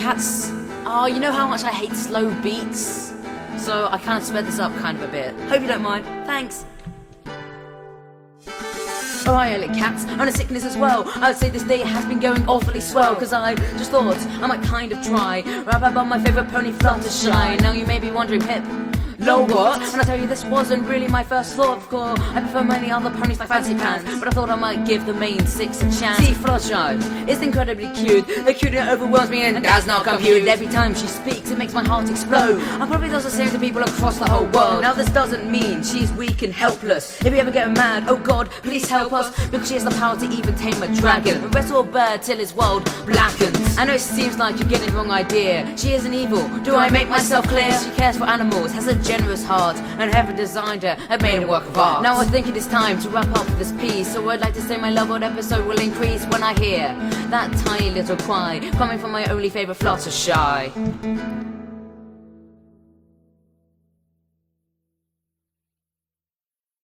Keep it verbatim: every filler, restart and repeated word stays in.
cats. Oh, you know how much I hate slow beats? So I kind of sped this up kind of a bit. Hope you don't mind. Thanks. Alright, little cats, on a sickness as well. I would say this day has been going awfully swell, cause I just thought I might kind of try rap about my favourite pony, Fluttershy. Now you may be wondering, Pip, no what? And I tell you, this wasn't really my first thought of call. I prefer many other ponies like Fancy Pants, but I thought I might give the main six a chance. See, Fluttershy is incredibly cute. The cutie overwhelms me and does not compute. Every time she speaks, it makes my heart explode. And probably does the same to people across the whole world. Now this doesn't mean she's weak and helpless. If you ever get mad, oh God, please help us, because she has the power to even tame a dragon and wrestle a bird till his world blackens. I know it seems like you're getting the wrong idea. She isn't evil, do I make myself clear? She cares for animals, has a generous heart, and whoever designed her had made a work of art. Now I think it is time to wrap up this piece, so I'd like to say my love of the episode will increase when I hear that tiny little cry coming from my only favourite Fluttershy.